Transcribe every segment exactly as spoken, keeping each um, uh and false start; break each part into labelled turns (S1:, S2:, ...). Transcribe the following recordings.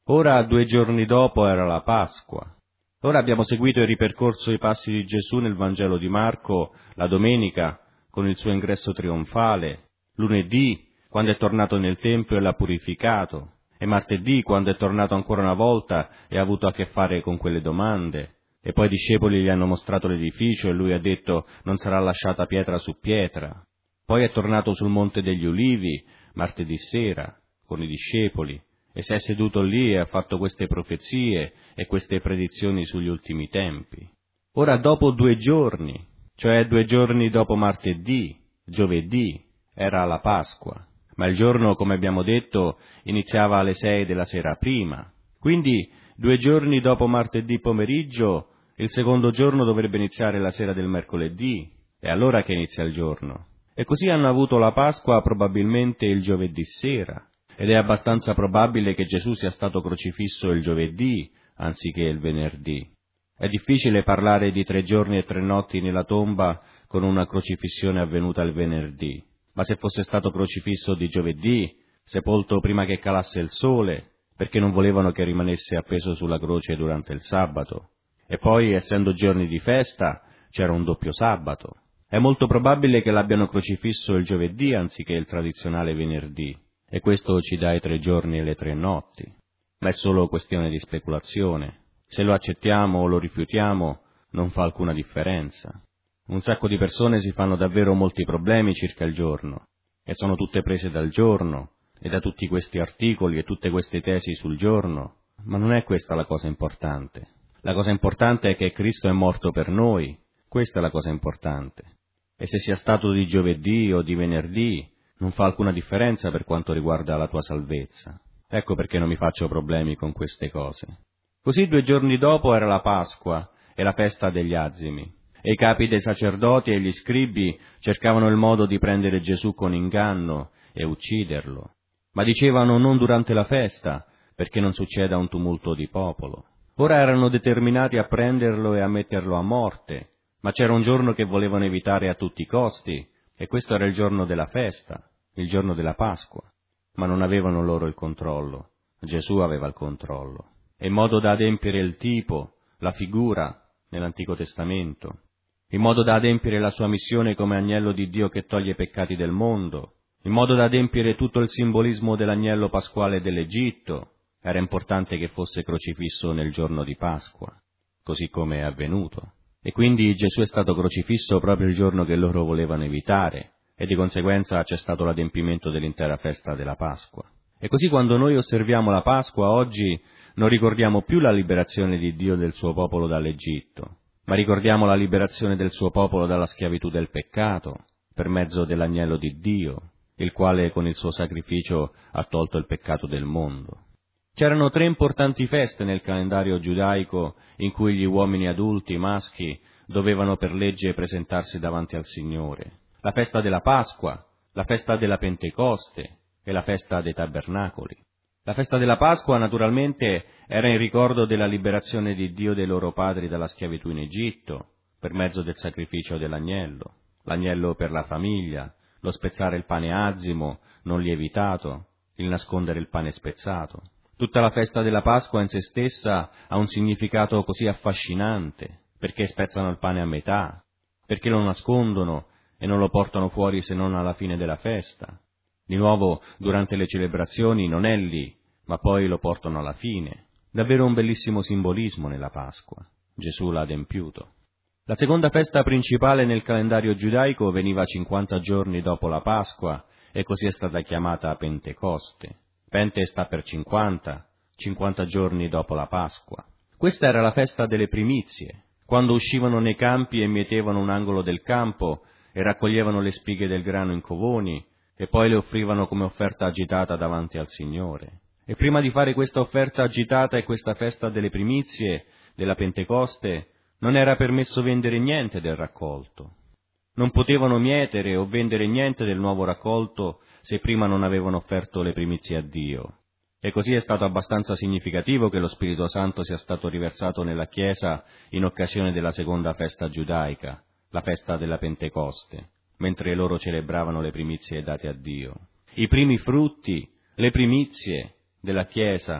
S1: Ora, due giorni dopo, era la Pasqua. Ora abbiamo seguito e ripercorso i passi di Gesù nel Vangelo di Marco, la domenica, con il suo ingresso trionfale, lunedì, quando è tornato nel Tempio e l'ha purificato, e martedì, quando è tornato ancora una volta e ha avuto a che fare con quelle domande, e poi i discepoli gli hanno mostrato l'edificio e lui ha detto non sarà lasciata pietra su pietra. Poi è tornato sul Monte degli Ulivi, martedì sera, con i discepoli, e si è seduto lì e ha fatto queste profezie e queste predizioni sugli ultimi tempi. Ora, dopo due giorni, cioè due giorni dopo martedì, giovedì, era la Pasqua, ma il giorno, come abbiamo detto, iniziava alle sei della sera prima. Quindi, due giorni dopo martedì pomeriggio, il secondo giorno dovrebbe iniziare la sera del mercoledì, è allora che inizia il giorno. E così hanno avuto la Pasqua probabilmente il giovedì sera, ed è abbastanza probabile che Gesù sia stato crocifisso il giovedì anziché il venerdì. È difficile parlare di tre giorni e tre notti nella tomba con una crocifissione avvenuta il venerdì, ma se fosse stato crocifisso di giovedì, sepolto prima che calasse il sole, perché non volevano che rimanesse appeso sulla croce durante il sabato, e poi, essendo giorni di festa, c'era un doppio sabato. È molto probabile che l'abbiano crocifisso il giovedì anziché il tradizionale venerdì, e questo ci dà i tre giorni e le tre notti. Ma è solo questione di speculazione. Se lo accettiamo o lo rifiutiamo, non fa alcuna differenza. Un sacco di persone si fanno davvero molti problemi circa il giorno, e sono tutte prese dal giorno, e da tutti questi articoli e tutte queste tesi sul giorno, ma non è questa la cosa importante. La cosa importante è che Cristo è morto per noi, questa è la cosa importante. E se sia stato di giovedì o di venerdì, non fa alcuna differenza per quanto riguarda la tua salvezza. Ecco perché non mi faccio problemi con queste cose. Così due giorni dopo era la Pasqua e la festa degli azimi, e i capi dei sacerdoti e gli scribi cercavano il modo di prendere Gesù con inganno e ucciderlo. Ma dicevano non durante la festa, perché non succeda un tumulto di popolo. Ora erano determinati a prenderlo e a metterlo a morte, ma c'era un giorno che volevano evitare a tutti i costi, e questo era il giorno della festa, il giorno della Pasqua. Ma non avevano loro il controllo, Gesù aveva il controllo, in modo da adempiere il tipo, la figura, nell'Antico Testamento, in modo da adempiere la sua missione come agnello di Dio che toglie i peccati del mondo, in modo da adempiere tutto il simbolismo dell'agnello pasquale dell'Egitto. Era importante che fosse crocifisso nel giorno di Pasqua, così come è avvenuto. E quindi Gesù è stato crocifisso proprio il giorno che loro volevano evitare, e di conseguenza c'è stato l'adempimento dell'intera festa della Pasqua. E così quando noi osserviamo la Pasqua oggi non ricordiamo più la liberazione di Dio del suo popolo dall'Egitto, ma ricordiamo la liberazione del suo popolo dalla schiavitù del peccato, per mezzo dell'agnello di Dio, il quale con il suo sacrificio ha tolto il peccato del mondo. C'erano tre importanti feste nel calendario giudaico in cui gli uomini adulti, maschi, dovevano per legge presentarsi davanti al Signore. La festa della Pasqua, la festa della Pentecoste e la festa dei Tabernacoli. La festa della Pasqua, naturalmente, era in ricordo della liberazione di Dio dei loro padri dalla schiavitù in Egitto, per mezzo del sacrificio dell'agnello, l'agnello per la famiglia, lo spezzare il pane azimo, non lievitato, il nascondere il pane spezzato. Tutta la festa della Pasqua in se stessa ha un significato così affascinante, perché spezzano il pane a metà, perché lo nascondono e non lo portano fuori se non alla fine della festa. Di nuovo, durante le celebrazioni non è lì, ma poi lo portano alla fine. Davvero un bellissimo simbolismo nella Pasqua. Gesù l'ha adempiuto. La seconda festa principale nel calendario giudaico veniva cinquanta giorni dopo la Pasqua e così è stata chiamata Pentecoste. Pente sta per cinquanta, cinquanta giorni dopo la Pasqua. Questa era la festa delle primizie, quando uscivano nei campi e mietevano un angolo del campo e raccoglievano le spighe del grano in covoni e poi le offrivano come offerta agitata davanti al Signore. E prima di fare questa offerta agitata e questa festa delle primizie, della Pentecoste, non era permesso vendere niente del raccolto. Non potevano mietere o vendere niente del nuovo raccolto se prima non avevano offerto le primizie a Dio. E così è stato abbastanza significativo che lo Spirito Santo sia stato riversato nella Chiesa in occasione della seconda festa giudaica, la festa della Pentecoste, mentre loro celebravano le primizie date a Dio. I primi frutti, le primizie della Chiesa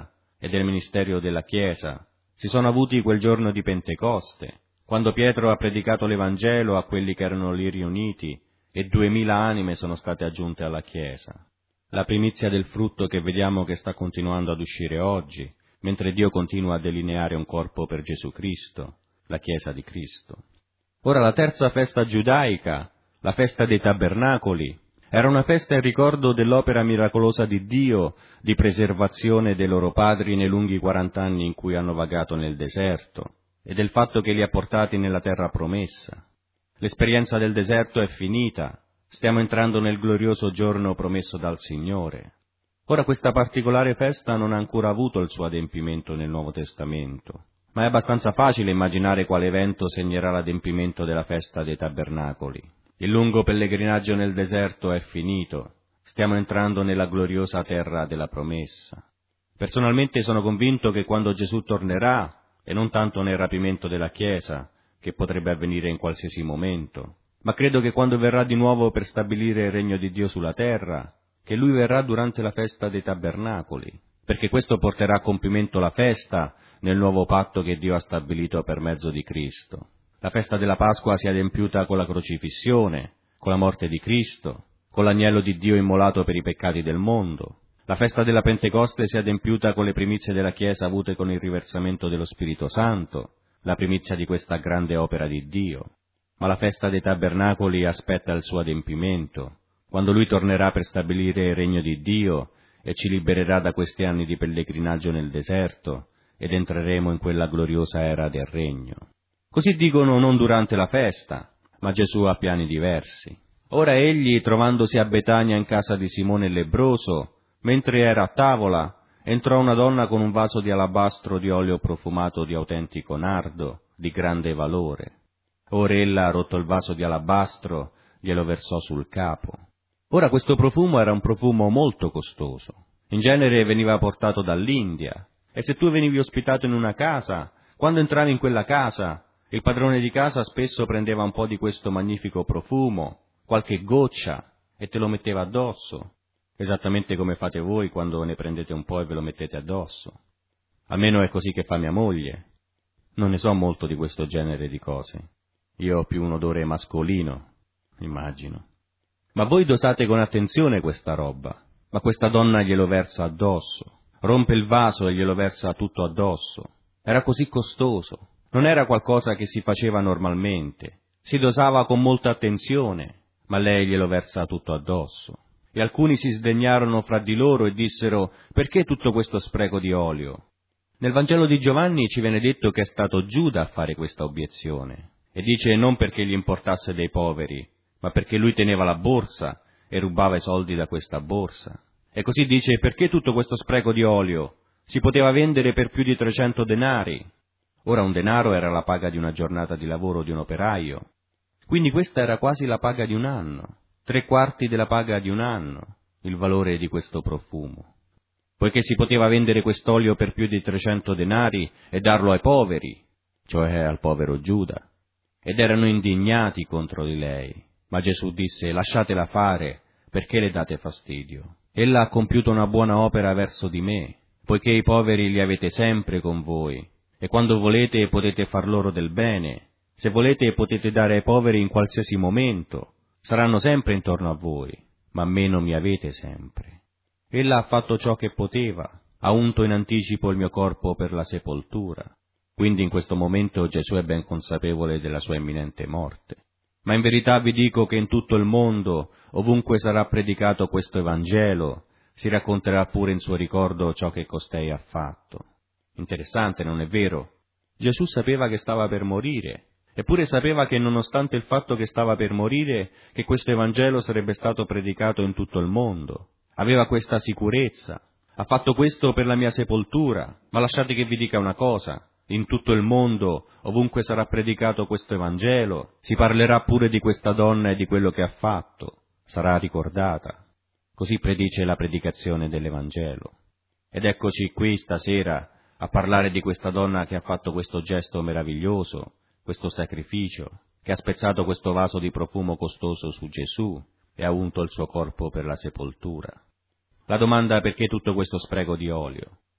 S1: e del ministero della Chiesa si sono avuti quel giorno di Pentecoste, quando Pietro ha predicato l'Evangelo a quelli che erano lì riuniti e duemila anime sono state aggiunte alla Chiesa. La primizia del frutto che vediamo che sta continuando ad uscire oggi, mentre Dio continua a delineare un corpo per Gesù Cristo, la Chiesa di Cristo. Ora la terza festa giudaica, la festa dei tabernacoli, era una festa in ricordo dell'opera miracolosa di Dio di preservazione dei loro padri nei lunghi quarant'anni in cui hanno vagato nel deserto e del fatto che li ha portati nella terra promessa. L'esperienza del deserto è finita, stiamo entrando nel glorioso giorno promesso dal Signore. Ora questa particolare festa non ha ancora avuto il suo adempimento nel Nuovo Testamento, ma è abbastanza facile immaginare quale evento segnerà l'adempimento della festa dei tabernacoli. Il lungo pellegrinaggio nel deserto è finito, stiamo entrando nella gloriosa terra della promessa. Personalmente sono convinto che quando Gesù tornerà, e non tanto nel rapimento della Chiesa, che potrebbe avvenire in qualsiasi momento, ma credo che quando verrà di nuovo per stabilire il regno di Dio sulla terra, che Lui verrà durante la festa dei tabernacoli, perché questo porterà a compimento la festa nel nuovo patto che Dio ha stabilito per mezzo di Cristo. La festa della Pasqua si è adempiuta con la crocifissione, con la morte di Cristo, con l'agnello di Dio immolato per i peccati del mondo. La festa della Pentecoste si è adempiuta con le primizie della Chiesa avute con il riversamento dello Spirito Santo, la primizia di questa grande opera di Dio. Ma la festa dei tabernacoli aspetta il suo adempimento, quando Lui tornerà per stabilire il regno di Dio e ci libererà da questi anni di pellegrinaggio nel deserto ed entreremo in quella gloriosa era del regno. Così dicono non durante la festa, ma Gesù ha piani diversi. Ora egli, trovandosi a Betania in casa di Simone il lebbroso, mentre era a tavola, entrò una donna con un vaso di alabastro di olio profumato di autentico nardo, di grande valore. Ora ella, rotto il vaso di alabastro, glielo versò sul capo. Ora questo profumo era un profumo molto costoso. In genere veniva portato dall'India, e se tu venivi ospitato in una casa, quando entravi in quella casa, il padrone di casa spesso prendeva un po' di questo magnifico profumo, qualche goccia, e te lo metteva addosso, esattamente come fate voi quando ne prendete un po' e ve lo mettete addosso. Almeno è così che fa mia moglie. Non ne so molto di questo genere di cose. Io ho più un odore mascolino, immagino. Ma voi dosate con attenzione questa roba, ma questa donna glielo versa addosso, rompe il vaso e glielo versa tutto addosso. Era così costoso, non era qualcosa che si faceva normalmente, si dosava con molta attenzione, ma lei glielo versa tutto addosso. E alcuni si sdegnarono fra di loro e dissero: perché tutto questo spreco di olio? Nel Vangelo di Giovanni ci viene detto che è stato Giuda a fare questa obiezione, e dice non perché gli importasse dei poveri, ma perché lui teneva la borsa e rubava i soldi da questa borsa. E così dice: perché tutto questo spreco di olio? Si poteva vendere per più di trecento denari. Ora un denaro era la paga di una giornata di lavoro di un operaio, quindi questa era quasi la paga di un anno, tre quarti della paga di un anno, il valore di questo profumo. Poiché si poteva vendere quest'olio per più di trecento denari e darlo ai poveri, cioè al povero Giuda, ed erano indignati contro di lei. Ma Gesù disse: lasciatela fare, perché le date fastidio? Ella ha compiuto una buona opera verso di me, poiché i poveri li avete sempre con voi, e quando volete potete far loro del bene, se volete potete dare ai poveri in qualsiasi momento, saranno sempre intorno a voi, ma a me non mi avete sempre. Ella ha fatto ciò che poteva, ha unto in anticipo il mio corpo per la sepoltura. Quindi in questo momento Gesù è ben consapevole della sua imminente morte. Ma in verità vi dico che in tutto il mondo, ovunque sarà predicato questo Evangelo, si racconterà pure in suo ricordo ciò che costei ha fatto. Interessante, non è vero? Gesù sapeva che stava per morire, eppure sapeva che nonostante il fatto che stava per morire, che questo Evangelo sarebbe stato predicato in tutto il mondo. Aveva questa sicurezza. Ha fatto questo per la mia sepoltura, ma lasciate che vi dica una cosa. In tutto il mondo, ovunque sarà predicato questo Evangelo, si parlerà pure di questa donna e di quello che ha fatto. Sarà ricordata. Così predice la predicazione dell'Evangelo. Ed eccoci qui stasera a parlare di questa donna che ha fatto questo gesto meraviglioso, questo sacrificio, che ha spezzato questo vaso di profumo costoso su Gesù e ha unto il suo corpo per la sepoltura. La domanda: perché tutto questo spreco di olio?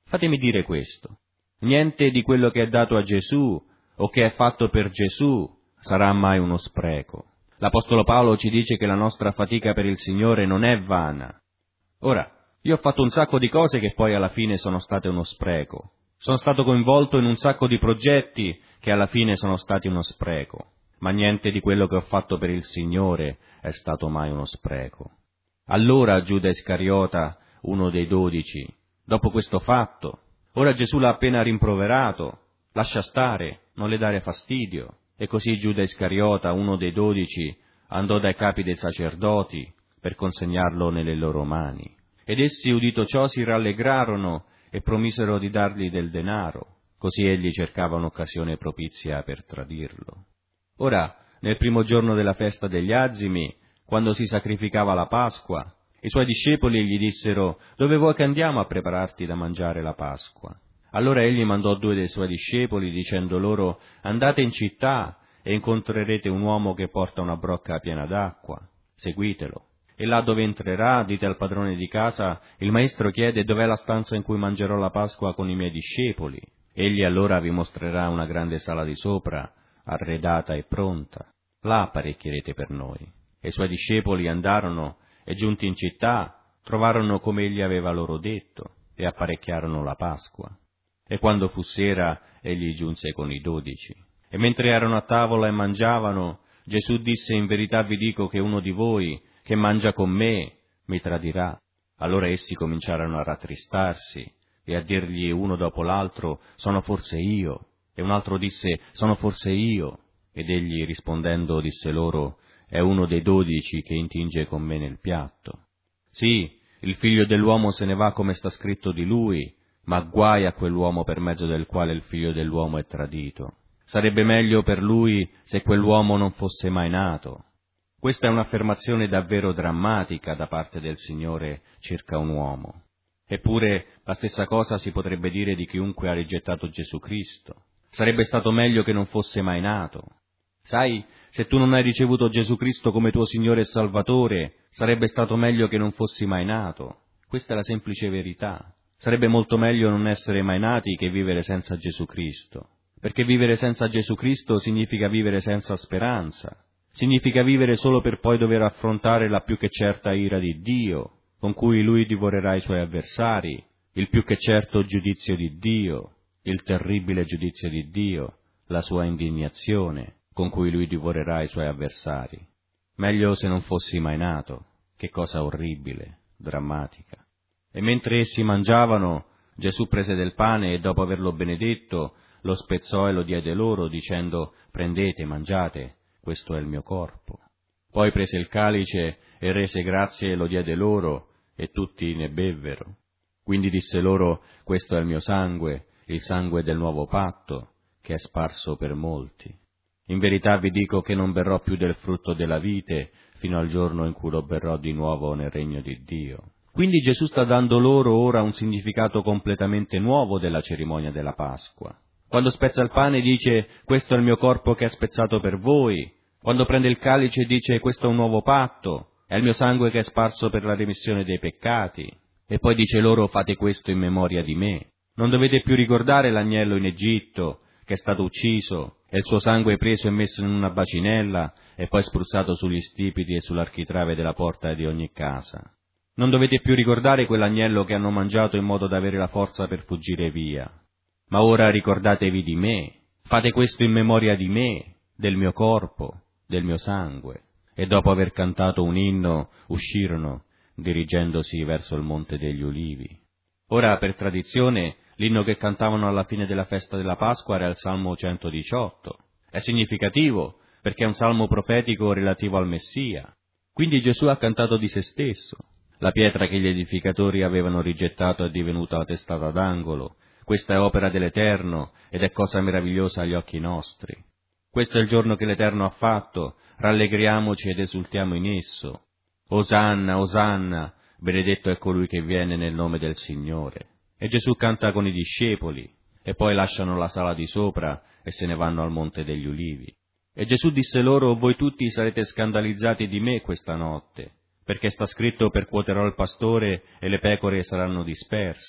S1: Fatemi dire questo. Niente di quello che è dato a Gesù o che è fatto per Gesù sarà mai uno spreco. L'Apostolo Paolo ci dice che la nostra fatica per il Signore non è vana. Ora, io ho fatto un sacco di cose che poi alla fine sono state uno spreco. Sono stato coinvolto in un sacco di progetti che alla fine sono stati uno spreco. Ma niente di quello che ho fatto per il Signore è stato mai uno spreco. Allora Giuda Iscariota, uno dei dodici, dopo questo fatto, ora Gesù l'ha appena rimproverato, lascia stare, non le dare fastidio. E così Giuda Iscariota, uno dei dodici, andò dai capi dei sacerdoti per consegnarlo nelle loro mani. Ed essi, udito ciò, si rallegrarono e promisero di dargli del denaro, così egli cercava un'occasione propizia per tradirlo. Ora, nel primo giorno della festa degli Azimi, quando si sacrificava la Pasqua, i suoi discepoli gli dissero: «Dove vuoi che andiamo a prepararti da mangiare la Pasqua?» Allora egli mandò due dei suoi discepoli, dicendo loro: «Andate in città e incontrerete un uomo che porta una brocca piena d'acqua. Seguitelo. E là dove entrerà, dite al padrone di casa: il maestro chiede dov'è la stanza in cui mangerò la Pasqua con i miei discepoli. Egli allora vi mostrerà una grande sala di sopra, arredata e pronta. Là apparecchierete per noi». E i suoi discepoli andarono e, giunti in città, trovarono come egli aveva loro detto e apparecchiarono la Pasqua. E quando fu sera, egli giunse con i dodici. E mentre erano a tavola e mangiavano, Gesù disse: «In verità vi dico che uno di voi, che mangia con me, mi tradirà». Allora essi cominciarono a rattristarsi e a dirgli uno dopo l'altro: «Sono forse io?» E un altro disse: «Sono forse io?» Ed egli rispondendo disse loro: «È uno dei dodici che intinge con me nel piatto. Sì, il figlio dell'uomo se ne va come sta scritto di lui, ma guai a quell'uomo per mezzo del quale il figlio dell'uomo è tradito. Sarebbe meglio per lui se quell'uomo non fosse mai nato». Questa è un'affermazione davvero drammatica da parte del Signore circa un uomo. Eppure la stessa cosa si potrebbe dire di chiunque ha rigettato Gesù Cristo. Sarebbe stato meglio che non fosse mai nato. Sai, se tu non hai ricevuto Gesù Cristo come tuo Signore e Salvatore, sarebbe stato meglio che non fossi mai nato. Questa è la semplice verità. Sarebbe molto meglio non essere mai nati che vivere senza Gesù Cristo. Perché vivere senza Gesù Cristo significa vivere senza speranza. Significa vivere solo per poi dover affrontare la più che certa ira di Dio, con cui Lui divorerà i Suoi avversari, il più che certo giudizio di Dio, il terribile giudizio di Dio, la Sua indignazione, con cui Lui divorerà i Suoi avversari. Meglio se non fossi mai nato. Che cosa orribile, drammatica. E mentre essi mangiavano, Gesù prese del pane e dopo averlo benedetto, lo spezzò e lo diede loro, dicendo: «Prendete, mangiate, questo è il mio corpo». Poi prese il calice e rese grazie e lo diede loro, e tutti ne bevvero. Quindi disse loro: «Questo è il mio sangue, il sangue del nuovo patto, che è sparso per molti. In verità vi dico che non berrò più del frutto della vite, fino al giorno in cui lo berrò di nuovo nel regno di Dio». Quindi Gesù sta dando loro ora un significato completamente nuovo della cerimonia della Pasqua. Quando spezza il pane dice: «Questo è il mio corpo che è spezzato per voi». Quando prende il calice dice: «Questo è un nuovo patto, è il mio sangue che è sparso per la remissione dei peccati». E poi dice loro: «Fate questo in memoria di me». Non dovete più ricordare l'agnello in Egitto, che è stato ucciso, e il suo sangue preso e messo in una bacinella, e poi spruzzato sugli stipiti e sull'architrave della porta di ogni casa. Non dovete più ricordare quell'agnello che hanno mangiato in modo da avere la forza per fuggire via. Ma ora ricordatevi di me, fate questo in memoria di me, del mio corpo, del mio sangue». E dopo aver cantato un inno, uscirono, dirigendosi verso il Monte degli Ulivi. Ora, per tradizione, l'inno che cantavano alla fine della festa della Pasqua era il Salmo centodiciotto. È significativo, perché è un salmo profetico relativo al Messia. Quindi Gesù ha cantato di se stesso. La pietra che gli edificatori avevano rigettato è divenuta la testata d'angolo. Questa è opera dell'Eterno ed è cosa meravigliosa agli occhi nostri. Questo è il giorno che l'Eterno ha fatto, rallegriamoci ed esultiamo in esso. Osanna, Osanna, benedetto è colui che viene nel nome del Signore. E Gesù canta con i discepoli, e poi lasciano la sala di sopra e se ne vanno al Monte degli Ulivi. E Gesù disse loro: «Voi tutti sarete scandalizzati di me questa notte, perché sta scritto: percuoterò il pastore e le pecore saranno disperse».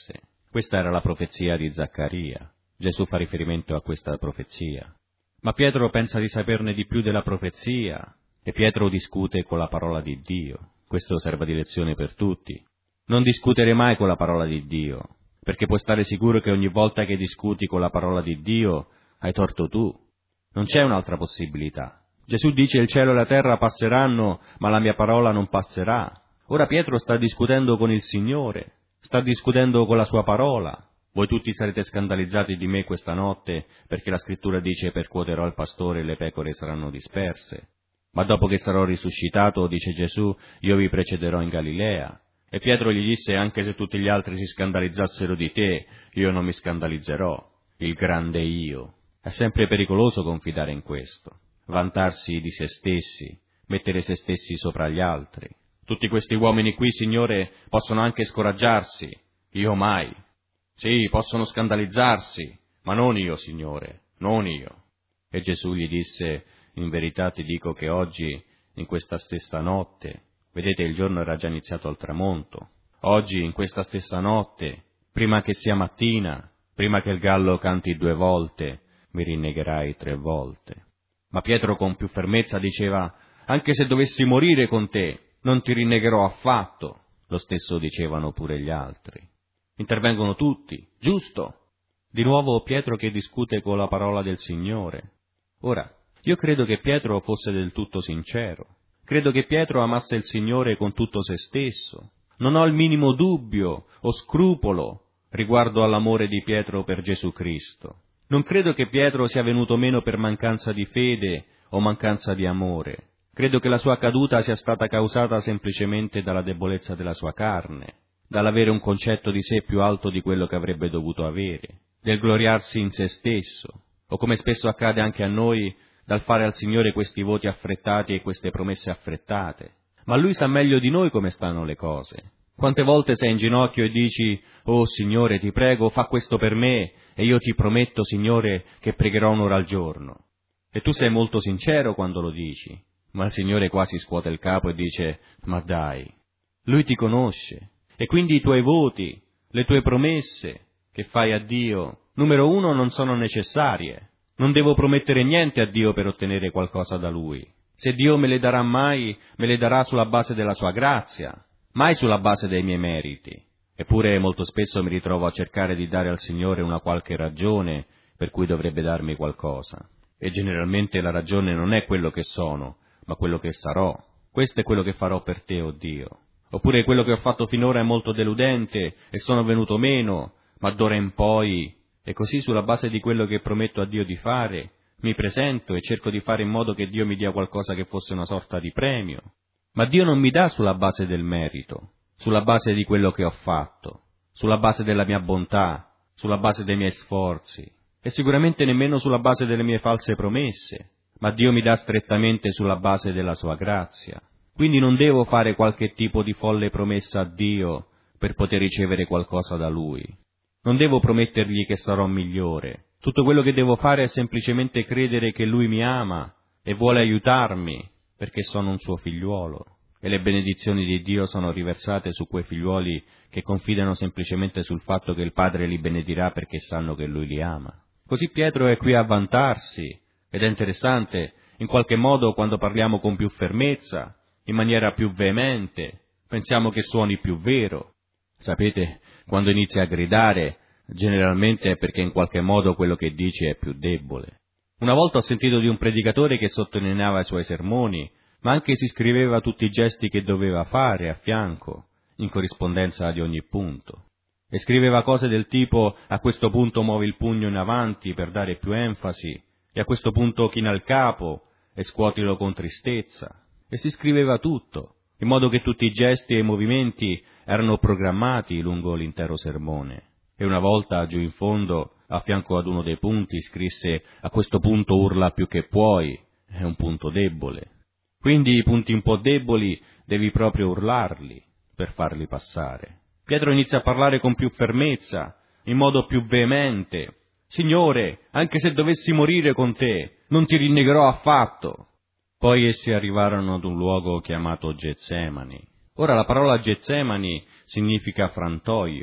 S1: Questa era la profezia di Zaccaria. Gesù fa riferimento a questa profezia. Ma Pietro pensa di saperne di più della profezia, e Pietro discute con la parola di Dio. Questo serve di lezione per tutti. Non discutere mai con la parola di Dio, perché puoi stare sicuro che ogni volta che discuti con la parola di Dio hai torto tu. Non c'è un'altra possibilità. Gesù dice: il cielo e la terra passeranno, ma la mia parola non passerà. Ora Pietro sta discutendo con il Signore, sta discutendo con la sua parola. Voi tutti sarete scandalizzati di me questa notte, perché la scrittura dice: percuoterò il pastore e le pecore saranno disperse. Ma dopo che sarò risuscitato, dice Gesù, io vi precederò in Galilea. E Pietro gli disse: anche se tutti gli altri si scandalizzassero di te, io non mi scandalizzerò. Il grande io. È sempre pericoloso confidare in questo, vantarsi di se stessi, mettere se stessi sopra gli altri. Tutti questi uomini qui, Signore, possono anche scoraggiarsi, io mai. Sì, possono scandalizzarsi, ma non io, Signore, non io. E Gesù gli disse: in verità ti dico che oggi, in questa stessa notte, vedete, il giorno era già iniziato al tramonto, oggi, in questa stessa notte, prima che sia mattina, prima che il gallo canti due volte, mi rinnegherai tre volte. Ma Pietro con più fermezza diceva: anche se dovessi morire con te, non ti rinnegherò affatto. Lo stesso dicevano pure gli altri. Intervengono tutti, giusto? Di nuovo Pietro che discute con la parola del Signore. Ora, io credo che Pietro fosse del tutto sincero. Credo che Pietro amasse il Signore con tutto se stesso. Non ho il minimo dubbio o scrupolo riguardo all'amore di Pietro per Gesù Cristo. Non credo che Pietro sia venuto meno per mancanza di fede o mancanza di amore. Credo che la sua caduta sia stata causata semplicemente dalla debolezza della sua carne, dall'avere un concetto di sé più alto di quello che avrebbe dovuto avere, del gloriarsi in se stesso, o come spesso accade anche a noi, dal fare al Signore questi voti affrettati e queste promesse affrettate. Ma Lui sa meglio di noi come stanno le cose. Quante volte sei in ginocchio e dici: «Oh Signore, ti prego, fa questo per me, e io ti prometto, Signore, che pregherò un'ora al giorno». E tu sei molto sincero quando lo dici, ma il Signore quasi scuote il capo e dice: «Ma dai, Lui ti conosce, e quindi i tuoi voti, le tue promesse che fai a Dio, numero uno, non sono necessarie. Non devo promettere niente a Dio per ottenere qualcosa da Lui. Se Dio me le darà mai, me le darà sulla base della sua grazia, mai sulla base dei miei meriti. Eppure molto spesso mi ritrovo a cercare di dare al Signore una qualche ragione per cui dovrebbe darmi qualcosa. E generalmente la ragione non è quello che sono, ma quello che sarò. Questo è quello che farò per te, oh Dio. Oppure quello che ho fatto finora è molto deludente e sono venuto meno, ma d'ora in poi, e così sulla base di quello che prometto a Dio di fare, mi presento e cerco di fare in modo che Dio mi dia qualcosa che fosse una sorta di premio. Ma Dio non mi dà sulla base del merito, sulla base di quello che ho fatto, sulla base della mia bontà, sulla base dei miei sforzi, e sicuramente nemmeno sulla base delle mie false promesse, ma Dio mi dà strettamente sulla base della sua grazia. Quindi non devo fare qualche tipo di folle promessa a Dio per poter ricevere qualcosa da Lui. Non devo promettergli che sarò migliore. Tutto quello che devo fare è semplicemente credere che Lui mi ama e vuole aiutarmi, perché sono un suo figliuolo. E le benedizioni di Dio sono riversate su quei figliuoli che confidano semplicemente sul fatto che il Padre li benedirà perché sanno che Lui li ama. Così Pietro è qui a vantarsi, ed è interessante, in qualche modo quando parliamo con più fermezza, in maniera più veemente, pensiamo che suoni più vero. Sapete, quando inizi a gridare, generalmente è perché in qualche modo quello che dici è più debole. Una volta ho sentito di un predicatore che sottolineava i suoi sermoni, ma anche si scriveva tutti i gesti che doveva fare a fianco, in corrispondenza di ogni punto. E scriveva cose del tipo: a questo punto muovi il pugno in avanti per dare più enfasi, e a questo punto china il capo e scuotilo con tristezza. E si scriveva tutto, in modo che tutti i gesti e i movimenti erano programmati lungo l'intero sermone. E una volta, giù in fondo, a fianco ad uno dei punti, scrisse: a questo punto urla più che puoi, è un punto debole. Quindi i punti un po' deboli devi proprio urlarli per farli passare. Pietro inizia a parlare con più fermezza, in modo più veemente: Signore, anche se dovessi morire con te, non ti rinnegherò affatto. Poi essi arrivarono ad un luogo chiamato Getsemani. Ora la parola Getsemani significa frantoio,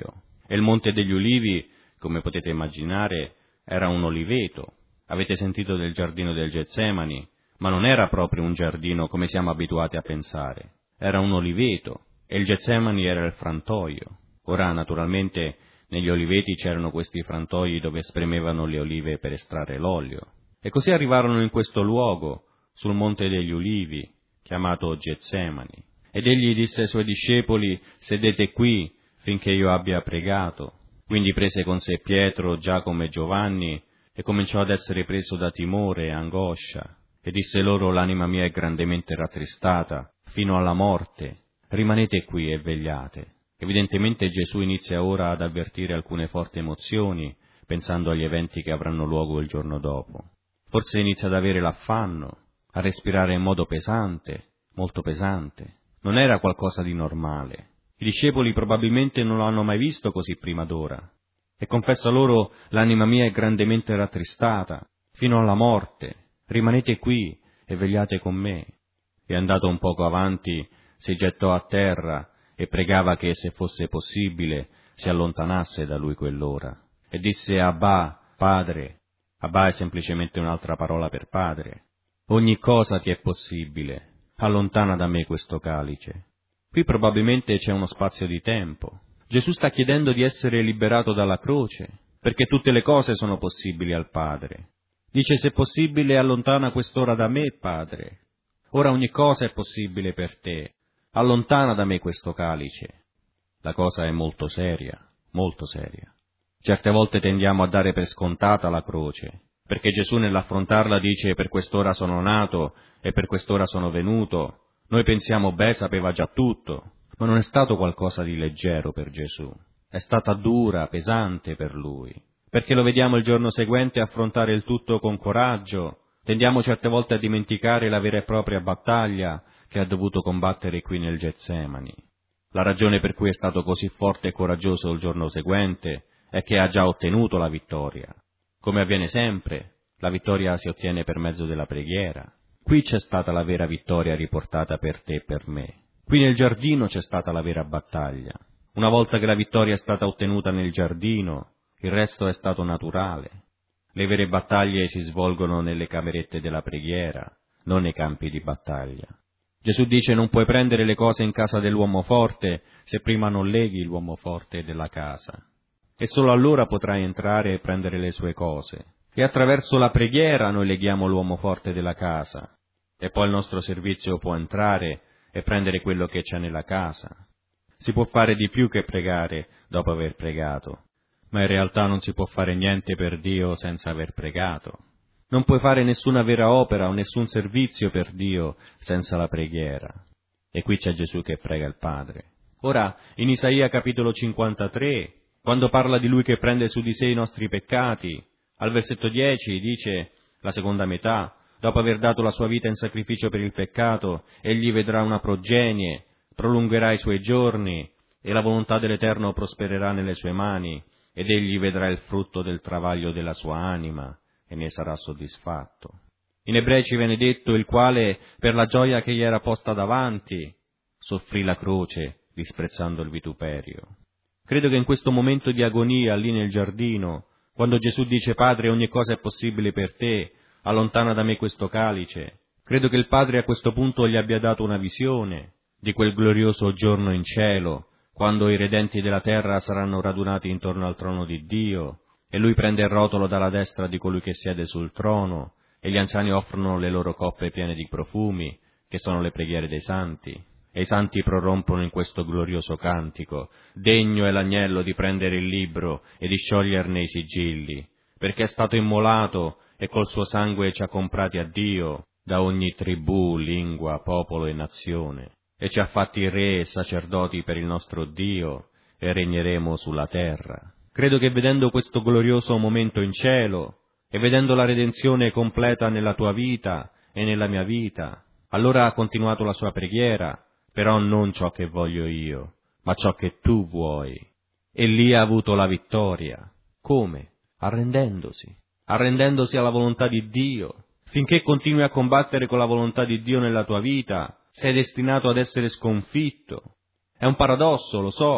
S1: E il Monte degli Ulivi, come potete immaginare, era un oliveto. Avete sentito del giardino del Getsemani, ma non era proprio un giardino come siamo abituati a pensare. Era un oliveto, e il Getsemani era il frantoio. Ora, naturalmente, negli oliveti c'erano questi frantoi dove spremevano le olive per estrarre l'olio. E così arrivarono in questo luogo, sul Monte degli Ulivi, chiamato Getsemani. Ed egli disse ai suoi discepoli: sedete qui finché io abbia pregato. Quindi prese con sé Pietro, Giacomo e Giovanni e cominciò ad essere preso da timore e angoscia. E disse loro: l'anima mia è grandemente rattristata, fino alla morte. Rimanete qui e vegliate. Evidentemente Gesù inizia ora ad avvertire alcune forti emozioni, pensando agli eventi che avranno luogo il giorno dopo. Forse inizia ad avere l'affanno, a respirare in modo pesante, molto pesante. Non era qualcosa di normale. I discepoli probabilmente non lo hanno mai visto così prima d'ora. E confessa loro: l'anima mia è grandemente rattristata, fino alla morte. Rimanete qui e vegliate con me. E andato un poco avanti, si gettò a terra e pregava che, se fosse possibile, si allontanasse da lui quell'ora. E disse: Abba, Padre. Abba è semplicemente un'altra parola per Padre. Ogni cosa ti è possibile. Allontana da me questo calice. Qui probabilmente c'è uno spazio di tempo. Gesù sta chiedendo di essere liberato dalla croce, perché tutte le cose sono possibili al Padre. Dice: se possibile, allontana quest'ora da me, Padre. Ora ogni cosa è possibile per te. Allontana da me questo calice. La cosa è molto seria, molto seria. Certe volte tendiamo a dare per scontata la croce, perché Gesù nell'affrontarla dice: per quest'ora sono nato e per quest'ora sono venuto. Noi pensiamo: beh, sapeva già tutto, ma non è stato qualcosa di leggero per Gesù. È stata dura, pesante per Lui, perché lo vediamo il giorno seguente affrontare il tutto con coraggio. Tendiamo certe volte a dimenticare la vera e propria battaglia che ha dovuto combattere qui nel Getsemani. La ragione per cui è stato così forte e coraggioso il giorno seguente è che ha già ottenuto la vittoria. Come avviene sempre, la vittoria si ottiene per mezzo della preghiera. Qui c'è stata la vera vittoria riportata per te e per me. Qui nel giardino c'è stata la vera battaglia. Una volta che la vittoria è stata ottenuta nel giardino, il resto è stato naturale. Le vere battaglie si svolgono nelle camerette della preghiera, non nei campi di battaglia. Gesù dice: non puoi prendere le cose in casa dell'uomo forte se prima non leghi l'uomo forte della casa. E solo allora potrai entrare e prendere le sue cose. E attraverso la preghiera noi leghiamo l'uomo forte della casa. E poi il nostro servizio può entrare e prendere quello che c'è nella casa. Si può fare di più che pregare dopo aver pregato, ma in realtà non si può fare niente per Dio senza aver pregato. Non puoi fare nessuna vera opera o nessun servizio per Dio senza la preghiera. E qui c'è Gesù che prega il Padre. Ora, in Isaia capitolo cinquantatré, quando parla di Lui che prende su di sé i nostri peccati, al versetto dieci dice, la seconda metà: dopo aver dato la sua vita in sacrificio per il peccato, egli vedrà una progenie, prolungherà i suoi giorni, e la volontà dell'Eterno prospererà nelle sue mani, ed egli vedrà il frutto del travaglio della sua anima, e ne sarà soddisfatto. In Ebrei ci viene detto: il quale, per la gioia che gli era posta davanti, soffrì la croce, disprezzando il vituperio. Credo che in questo momento di agonia, lì nel giardino, quando Gesù dice: Padre, ogni cosa è possibile per te, allontana da me questo calice, credo che il Padre a questo punto gli abbia dato una visione di quel glorioso giorno in cielo, quando i redenti della terra saranno radunati intorno al trono di Dio, e lui prende il rotolo dalla destra di colui che siede sul trono, e gli anziani offrono le loro coppe piene di profumi, che sono le preghiere dei santi, e i santi prorompono in questo glorioso cantico: degno è l'agnello di prendere il libro e di scioglierne i sigilli, perché è stato immolato e col suo sangue ci ha comprati a Dio da ogni tribù, lingua, popolo e nazione, e ci ha fatti re e sacerdoti per il nostro Dio, e regneremo sulla terra. Credo che vedendo questo glorioso momento in cielo, e vedendo la redenzione completa nella tua vita e nella mia vita, allora ha continuato la sua preghiera: però non ciò che voglio io, ma ciò che tu vuoi. E lì ha avuto la vittoria. Come? Arrendendosi. Arrendendosi alla volontà di Dio. Finché continui a combattere con la volontà di Dio nella tua vita, sei destinato ad essere sconfitto. È un paradosso, lo so,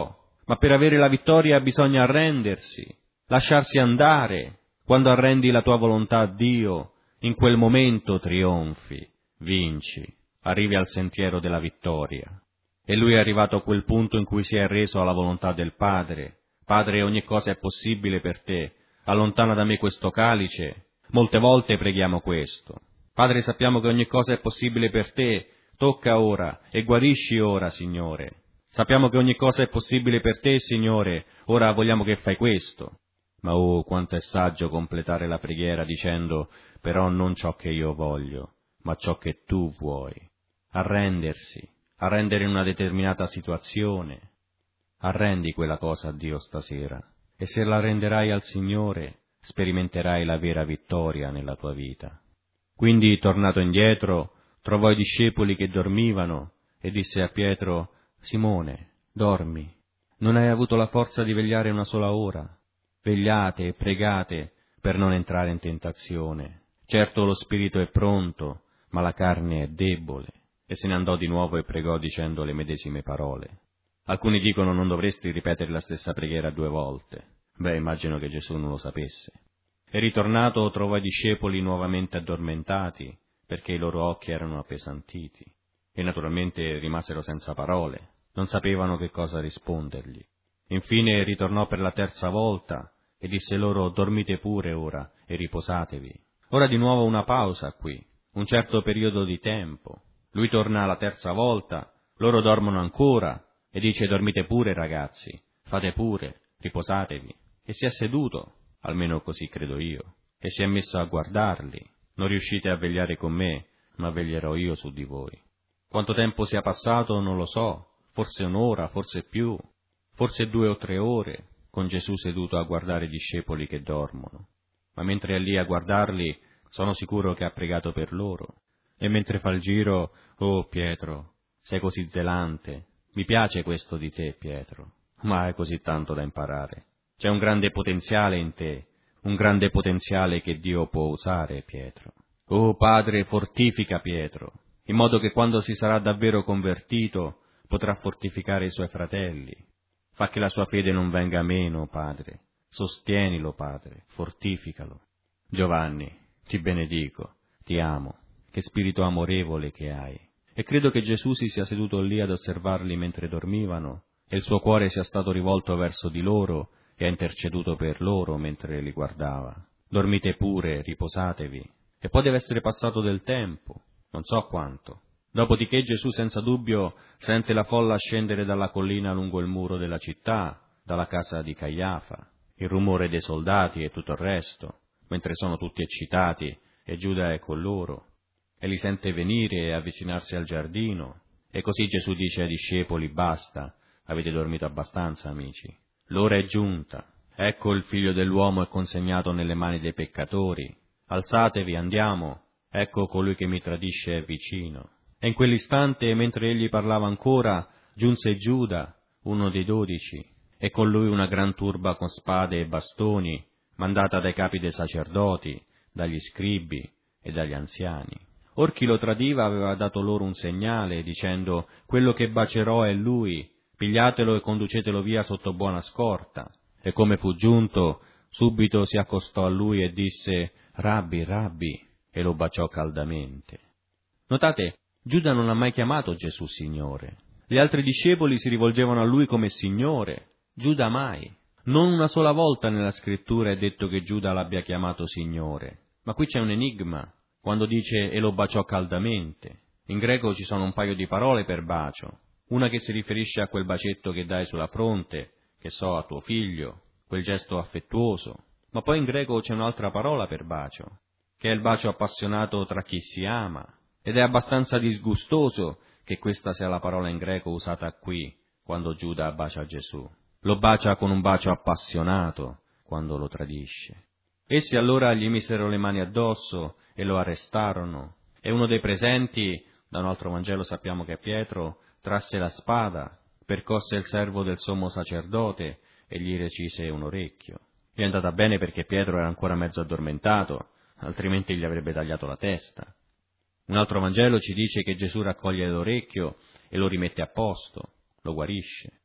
S1: ma per avere la vittoria bisogna arrendersi, lasciarsi andare. Quando arrendi la tua volontà a Dio, in quel momento trionfi, vinci, arrivi al sentiero della vittoria. E lui è arrivato a quel punto in cui si è reso alla volontà del Padre. Padre, ogni cosa è possibile per te, allontana da me questo calice. Molte volte preghiamo questo. Padre, sappiamo che ogni cosa è possibile per te, tocca ora e guarisci ora, Signore. Sappiamo che ogni cosa è possibile per te, Signore, ora vogliamo che fai questo. Ma oh, quanto è saggio completare la preghiera dicendo, però non ciò che io voglio, ma ciò che tu vuoi. Arrendersi, arrendere in una determinata situazione. Arrendi quella cosa a Dio stasera, e se la renderai al Signore, sperimenterai la vera vittoria nella tua vita. Quindi, tornato indietro, trovò i discepoli che dormivano e disse a Pietro, Simone, dormi, non hai avuto la forza di vegliare una sola ora? Vegliate e pregate per non entrare in tentazione. Certo lo spirito è pronto, ma la carne è debole. E se ne andò di nuovo e pregò dicendo le medesime parole. Alcuni dicono non dovresti ripetere la stessa preghiera due volte. Beh, immagino che Gesù non lo sapesse. E ritornato trovò i discepoli nuovamente addormentati, perché i loro occhi erano appesantiti. E naturalmente rimasero senza parole, non sapevano che cosa rispondergli. Infine ritornò per la terza volta e disse loro, dormite pure ora e riposatevi. Ora di nuovo una pausa qui, un certo periodo di tempo. Lui torna la terza volta, loro dormono ancora e dice, dormite pure ragazzi, fate pure, riposatevi. E si è seduto, almeno così credo io, e si è messo a guardarli. Non riuscite a vegliare con me, ma veglierò io su di voi. Quanto tempo sia passato non lo so, forse un'ora, forse più, forse due o tre ore, con Gesù seduto a guardare i discepoli che dormono. Ma mentre è lì a guardarli, sono sicuro che ha pregato per loro. E mentre fa il giro, oh Pietro, sei così zelante, mi piace questo di te, Pietro, ma hai così tanto da imparare. C'è un grande potenziale in te, un grande potenziale che Dio può usare, Pietro. Oh Padre, fortifica Pietro, in modo che quando si sarà davvero convertito potrà fortificare i suoi fratelli. Fa che la sua fede non venga meno, Padre. Sostienilo, Padre, fortificalo. Giovanni, ti benedico, ti amo, che spirito amorevole che hai. E credo che Gesù si sia seduto lì ad osservarli mentre dormivano, e il suo cuore sia stato rivolto verso di loro e ha interceduto per loro mentre li guardava. Dormite pure, riposatevi. E poi deve essere passato del tempo, non so quanto. Dopodiché Gesù senza dubbio sente la folla scendere dalla collina lungo il muro della città, dalla casa di Caiafa, il rumore dei soldati e tutto il resto, mentre sono tutti eccitati e Giuda è con loro, e li sente venire e avvicinarsi al giardino, e così Gesù dice ai discepoli, basta, avete dormito abbastanza amici, l'ora è giunta, ecco il figlio dell'uomo è consegnato nelle mani dei peccatori, alzatevi, andiamo, ecco colui che mi tradisce è vicino. E in quell'istante, mentre egli parlava ancora, giunse Giuda, uno dei dodici, e con lui una gran turba con spade e bastoni, mandata dai capi dei sacerdoti, dagli scribi e dagli anziani. Or chi lo tradiva aveva dato loro un segnale, dicendo, quello che bacerò è lui, pigliatelo e conducetelo via sotto buona scorta. E come fu giunto, subito si accostò a lui e disse, Rabbi, Rabbi, e lo baciò caldamente. Notate, Giuda non ha mai chiamato Gesù Signore. Gli altri discepoli si rivolgevano a lui come Signore, Giuda mai. Non una sola volta nella scrittura è detto che Giuda l'abbia chiamato Signore, ma qui c'è un enigma, quando dice e lo baciò caldamente. In greco ci sono un paio di parole per bacio, una che si riferisce a quel bacetto che dai sulla fronte, che so, a tuo figlio, quel gesto affettuoso, ma poi in greco c'è un'altra parola per bacio, che è il bacio appassionato tra chi si ama. Ed è abbastanza disgustoso che questa sia la parola in greco usata qui, quando Giuda bacia Gesù. Lo bacia con un bacio appassionato, quando lo tradisce. Essi allora gli misero le mani addosso e lo arrestarono, e uno dei presenti, da un altro Vangelo sappiamo che è Pietro, trasse la spada, percosse il servo del sommo sacerdote e gli recise un orecchio. Gli è andata bene perché Pietro era ancora mezzo addormentato, altrimenti gli avrebbe tagliato la testa. Un altro Vangelo ci dice che Gesù raccoglie l'orecchio e lo rimette a posto, lo guarisce.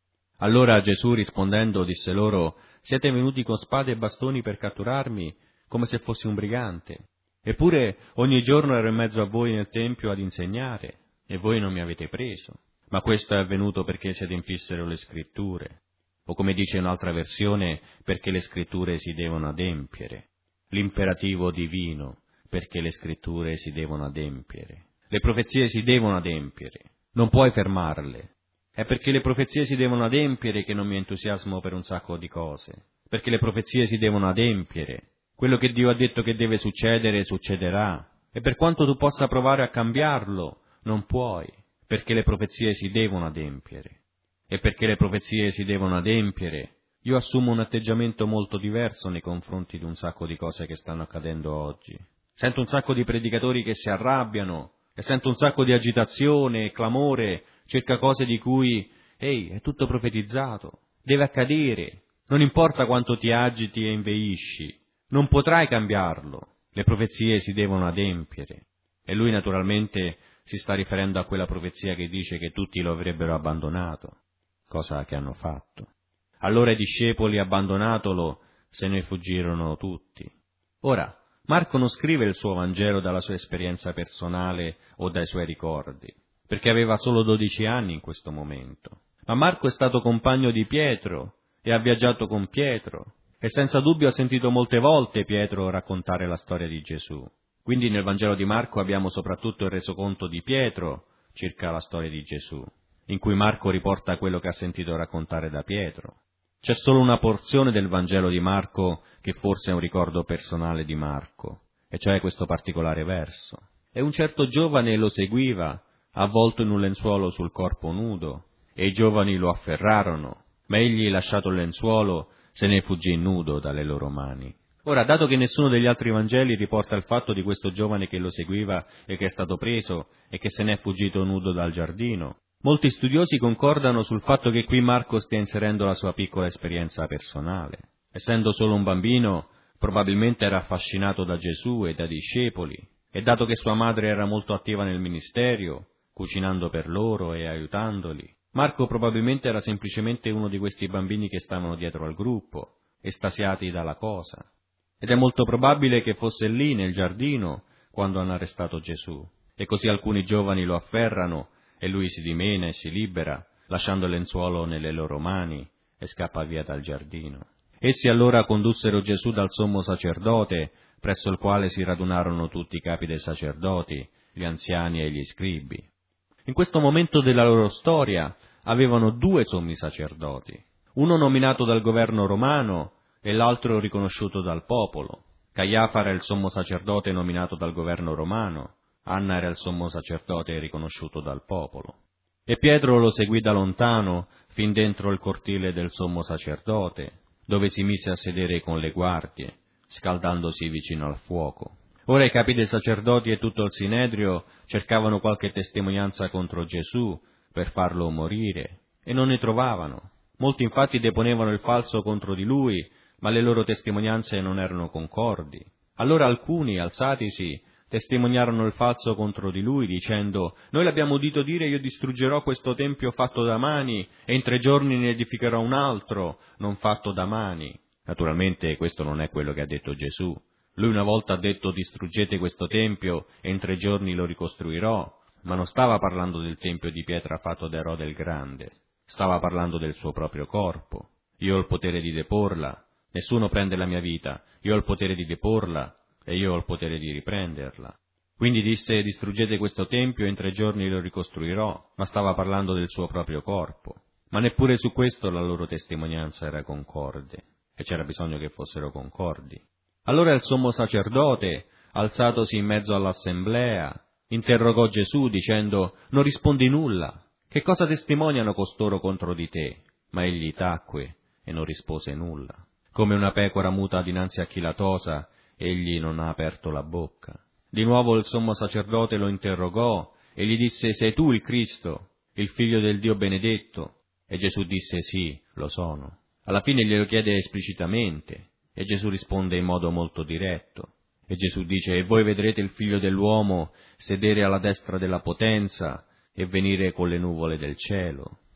S1: Allora Gesù rispondendo disse loro: siete venuti con spade e bastoni per catturarmi, come se fossi un brigante. Eppure ogni giorno ero in mezzo a voi nel Tempio ad insegnare, e voi non mi avete preso. Ma questo è avvenuto perché si adempissero le Scritture. O come dice un'altra versione, perché le Scritture si devono adempiere. L'imperativo divino, perché le Scritture si devono adempiere. Le profezie si devono adempiere, non puoi fermarle. È perché le profezie si devono adempiere che non mi entusiasmo per un sacco di cose. Perché le profezie si devono adempiere. Quello che Dio ha detto che deve succedere, succederà. E per quanto tu possa provare a cambiarlo, non puoi, perché le profezie si devono adempiere. E perché le profezie si devono adempiere, io assumo un atteggiamento molto diverso nei confronti di un sacco di cose che stanno accadendo oggi. Sento un sacco di predicatori che si arrabbiano, e sento un sacco di agitazione e clamore circa cose di cui, ehi, è tutto profetizzato, deve accadere, non importa quanto ti agiti e inveisci, non potrai cambiarlo, le profezie si devono adempiere. E lui naturalmente si sta riferendo a quella profezia che dice che tutti lo avrebbero abbandonato, cosa che hanno fatto. Allora i discepoli, abbandonatolo, se ne fuggirono tutti. Ora, Marco non scrive il suo Vangelo dalla sua esperienza personale o dai suoi ricordi, perché aveva solo dodici anni in questo momento. Ma Marco è stato compagno di Pietro e ha viaggiato con Pietro e senza dubbio ha sentito molte volte Pietro raccontare la storia di Gesù. Quindi nel Vangelo di Marco abbiamo soprattutto il resoconto di Pietro circa la storia di Gesù, in cui Marco riporta quello che ha sentito raccontare da Pietro. C'è solo una porzione del Vangelo di Marco che forse è un ricordo personale di Marco, e cioè questo particolare verso. E un certo giovane lo seguiva, avvolto in un lenzuolo sul corpo nudo, e i giovani lo afferrarono, ma egli, lasciato il lenzuolo, se ne fuggì nudo dalle loro mani. Ora, dato che nessuno degli altri Vangeli riporta il fatto di questo giovane che lo seguiva e che è stato preso e che se n'è fuggito nudo dal giardino, molti studiosi concordano sul fatto che qui Marco stia inserendo la sua piccola esperienza personale. Essendo solo un bambino, probabilmente era affascinato da Gesù e dai discepoli, e dato che sua madre era molto attiva nel ministero, cucinando per loro e aiutandoli, Marco probabilmente era semplicemente uno di questi bambini che stavano dietro al gruppo, estasiati dalla cosa. Ed è molto probabile che fosse lì nel giardino quando hanno arrestato Gesù, e così alcuni giovani lo afferrano e lui si dimena e si libera, lasciando il lenzuolo nelle loro mani, e scappa via dal giardino. Essi allora condussero Gesù dal sommo sacerdote, presso il quale si radunarono tutti i capi dei sacerdoti, gli anziani e gli scribi. In questo momento della loro storia avevano due sommi sacerdoti, uno nominato dal governo romano e l'altro riconosciuto dal popolo. Caiafa era il sommo sacerdote nominato dal governo romano, Anna era il sommo sacerdote riconosciuto dal popolo. E Pietro lo seguì da lontano, fin dentro il cortile del sommo sacerdote, dove si mise a sedere con le guardie, scaldandosi vicino al fuoco. Ora i capi dei sacerdoti e tutto il Sinedrio cercavano qualche testimonianza contro Gesù per farlo morire, e non ne trovavano. Molti infatti deponevano il falso contro di lui, ma le loro testimonianze non erano concordi. Allora alcuni, alzatisi, testimoniarono il falso contro di lui, dicendo: «Noi l'abbiamo udito dire, io distruggerò questo tempio fatto da mani, e in tre giorni ne edificherò un altro, non fatto da mani». Naturalmente questo non è quello che ha detto Gesù. Lui una volta ha detto: «Distruggete questo tempio, e in tre giorni lo ricostruirò», ma non stava parlando del tempio di pietra fatto da Erode il Grande, stava parlando del suo proprio corpo. «Io ho il potere di deporla, nessuno prende la mia vita, io ho il potere di deporla, e io ho il potere di riprenderla». Quindi disse: «Distruggete questo tempio e in tre giorni lo ricostruirò», ma stava parlando del suo proprio corpo. Ma neppure su questo la loro testimonianza era concorde, e c'era bisogno che fossero concordi. Allora il sommo sacerdote, alzatosi in mezzo all'assemblea, interrogò Gesù dicendo: «Non rispondi nulla? Che cosa testimoniano costoro contro di te?» Ma egli tacque e non rispose nulla. Come una pecora muta dinanzi a chi la tosa, egli non ha aperto la bocca. Di nuovo il sommo sacerdote lo interrogò e gli disse: «Sei tu il Cristo, il figlio del Dio benedetto?» E Gesù disse: «Sì, lo sono». Alla fine glielo chiede esplicitamente, e Gesù risponde in modo molto diretto. E Gesù dice: «E voi vedrete il figlio dell'uomo sedere alla destra della potenza e venire con le nuvole del cielo».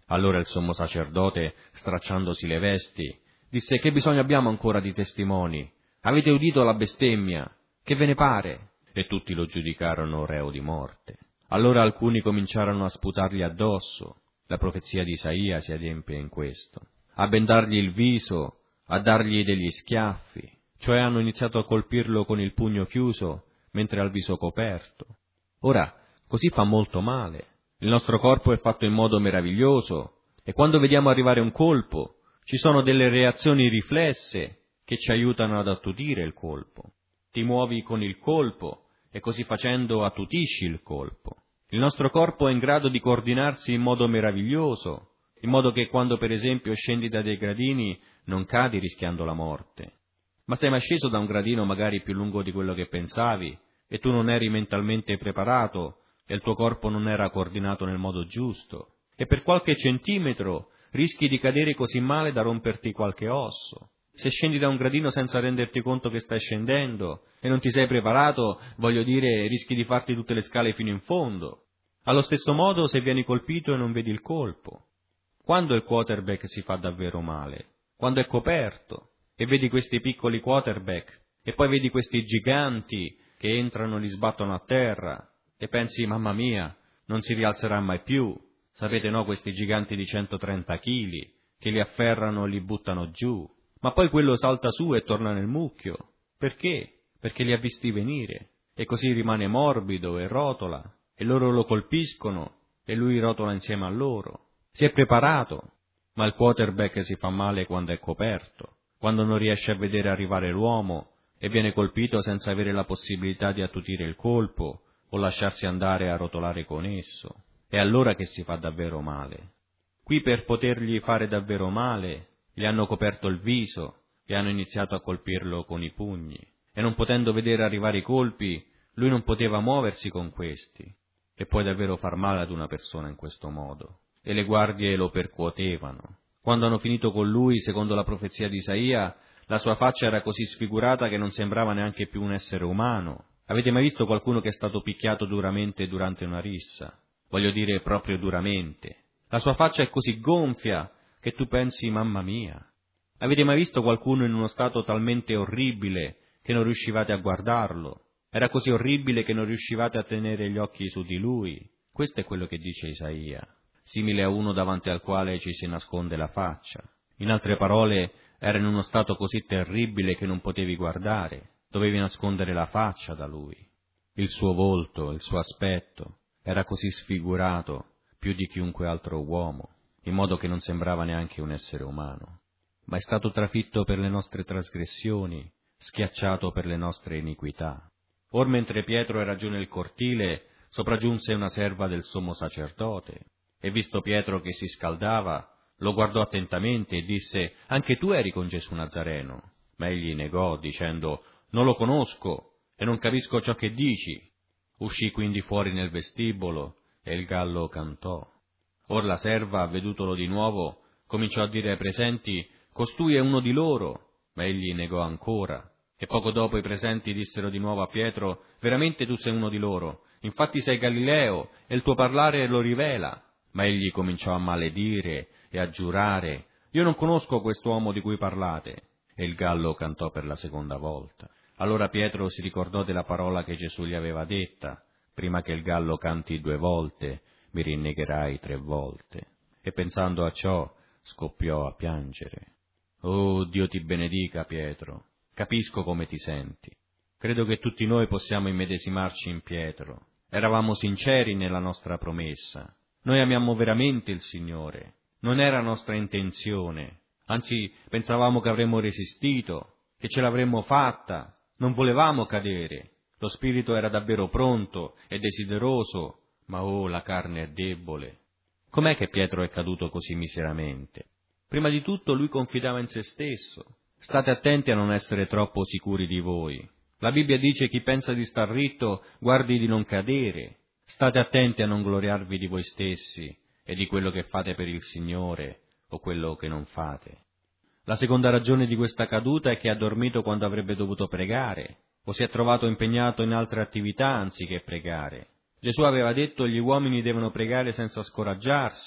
S1: Allora il sommo sacerdote, stracciandosi le vesti, disse: che bisogno abbiamo ancora di testimoni? Avete udito la bestemmia? Che ve ne pare? E tutti lo giudicarono reo di morte. Allora alcuni cominciarono a sputargli addosso. La profezia di Isaia si adempie in questo. A bendargli il viso, a dargli degli schiaffi, cioè hanno iniziato a colpirlo con il pugno chiuso, mentre ha il viso coperto. Ora, così fa molto male. Il nostro corpo è fatto in modo meraviglioso, e quando vediamo arrivare un colpo, ci sono delle reazioni riflesse che ci aiutano ad attutire il colpo. Ti muovi con il colpo, e così facendo attutisci il colpo. Il nostro corpo è in grado di coordinarsi in modo meraviglioso, in modo che quando per esempio scendi da dei gradini non cadi rischiando la morte. Ma sei mai sceso da un gradino magari più lungo di quello che pensavi, e tu non eri mentalmente preparato, e il tuo corpo non era coordinato nel modo giusto, e per qualche centimetro rischi di cadere così male da romperti qualche osso. Se scendi da un gradino senza renderti conto che stai scendendo e non ti sei preparato, voglio dire, rischi di farti tutte le scale fino in fondo. Allo stesso modo se vieni colpito e non vedi il colpo. Quando il quarterback si fa davvero male? Quando è coperto e vedi questi piccoli quarterback e poi vedi questi giganti che entrano e li sbattono a terra e pensi: mamma mia, non si rialzerà mai più. Sapete, no, questi giganti di centotrenta chili che li afferrano e li buttano giù. Ma poi quello salta su e torna nel mucchio. Perché? Perché li ha visti venire, e così rimane morbido e rotola, e loro lo colpiscono, e lui rotola insieme a loro. Si è preparato, ma il quarterback si fa male quando è coperto, quando non riesce a vedere arrivare l'uomo, e viene colpito senza avere la possibilità di attutire il colpo, o lasciarsi andare a rotolare con esso. È allora che si fa davvero male. Qui per potergli fare davvero male, gli hanno coperto il viso e hanno iniziato a colpirlo con i pugni, e non potendo vedere arrivare i colpi, lui non poteva muoversi con questi, e puoi davvero far male ad una persona in questo modo. E le guardie lo percuotevano. Quando hanno finito con lui, secondo la profezia di Isaia, la sua faccia era così sfigurata che non sembrava neanche più un essere umano. Avete mai visto qualcuno che è stato picchiato duramente durante una rissa? Voglio dire proprio duramente. La sua faccia è così gonfia che tu pensi: mamma mia. Avete mai visto qualcuno in uno stato talmente orribile che non riuscivate a guardarlo? Era così orribile che non riuscivate a tenere gli occhi su di lui. Questo è quello che dice Isaia, simile a uno davanti al quale ci si nasconde la faccia. In altre parole, era in uno stato così terribile che non potevi guardare, dovevi nascondere la faccia da lui. Il suo volto, il suo aspetto, era così sfigurato più di chiunque altro uomo, in modo che non sembrava neanche un essere umano. Ma è stato trafitto per le nostre trasgressioni, schiacciato per le nostre iniquità. Or mentre Pietro era giù nel cortile, sopraggiunse una serva del sommo sacerdote, e visto Pietro che si scaldava, lo guardò attentamente e disse: anche tu eri con Gesù Nazareno. Ma egli negò, dicendo: non lo conosco e non capisco ciò che dici. Uscì quindi fuori nel vestibolo e il gallo cantò. Or la serva, vedutolo di nuovo, cominciò a dire ai presenti: costui è uno di loro. Ma egli negò ancora. E poco dopo i presenti dissero di nuovo a Pietro: veramente tu sei uno di loro, infatti sei Galileo e il tuo parlare lo rivela. Ma egli cominciò a maledire e a giurare: io non conosco quest'uomo di cui parlate. E il gallo cantò per la seconda volta. Allora Pietro si ricordò della parola che Gesù gli aveva detta: prima che il gallo canti due volte, mi rinnegherai tre volte. E pensando a ciò, scoppiò a piangere. Oh, Dio ti benedica, Pietro. Capisco come ti senti. Credo che tutti noi possiamo immedesimarci in Pietro. Eravamo sinceri nella nostra promessa. Noi amiamo veramente il Signore. Non era nostra intenzione. Anzi, pensavamo che avremmo resistito, che ce l'avremmo fatta. Non volevamo cadere. Lo spirito era davvero pronto e desideroso, ma oh, la carne è debole. Com'è che Pietro è caduto così miseramente? Prima di tutto lui confidava in se stesso. State attenti a non essere troppo sicuri di voi. La Bibbia dice: chi pensa di star ritto, guardi di non cadere. State attenti a non gloriarvi di voi stessi e di quello che fate per il Signore o quello che non fate. La seconda ragione di questa caduta è che ha dormito quando avrebbe dovuto pregare, o si è trovato impegnato in altre attività anziché pregare. Gesù aveva detto: gli uomini devono pregare senza scoraggiarsi.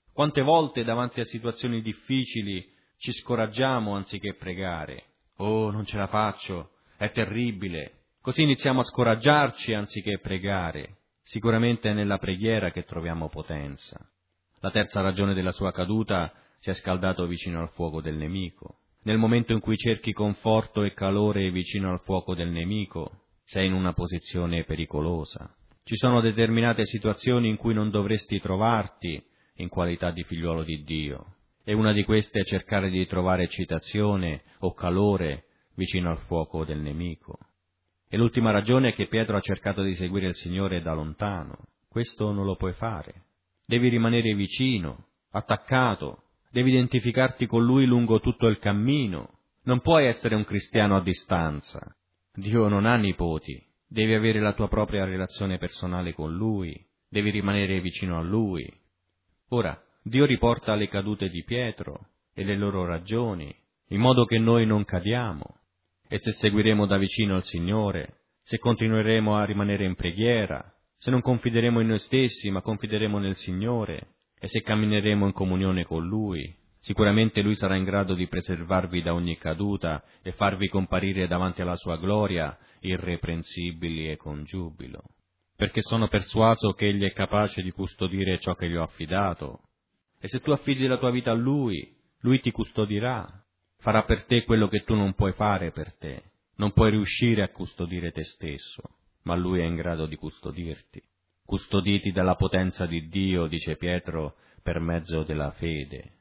S1: Quante volte davanti a situazioni difficili ci scoraggiamo anziché pregare. Oh, non ce la faccio, è terribile. Così iniziamo a scoraggiarci anziché pregare. Sicuramente è nella preghiera che troviamo potenza. La terza ragione della sua caduta: si è scaldato vicino al fuoco del nemico. Nel momento in cui cerchi conforto e calore vicino al fuoco del nemico, sei in una posizione pericolosa. Ci sono determinate situazioni in cui non dovresti trovarti in qualità di figliuolo di Dio, e una di queste è cercare di trovare eccitazione o calore vicino al fuoco del nemico. E l'ultima ragione è che Pietro ha cercato di seguire il Signore da lontano. Questo non lo puoi fare. Devi rimanere vicino, attaccato, devi identificarti con Lui lungo tutto il cammino. Non puoi essere un cristiano a distanza. Dio non ha nipoti, devi avere la tua propria relazione personale con Lui, devi rimanere vicino a Lui. Ora, Dio riporta le cadute di Pietro e le loro ragioni, in modo che noi non cadiamo. E se seguiremo da vicino il Signore, se continueremo a rimanere in preghiera, se non confideremo in noi stessi ma confideremo nel Signore, e se cammineremo in comunione con Lui, sicuramente Lui sarà in grado di preservarvi da ogni caduta e farvi comparire davanti alla Sua gloria irreprensibili e con giubilo. Perché sono persuaso che Egli è capace di custodire ciò che gli ho affidato. E se tu affidi la tua vita a Lui, Lui ti custodirà. Farà per te quello che tu non puoi fare per te. Non puoi riuscire a custodire te stesso, ma Lui è in grado di custodirti. Custoditi dalla potenza di Dio, dice Pietro, per mezzo della fede.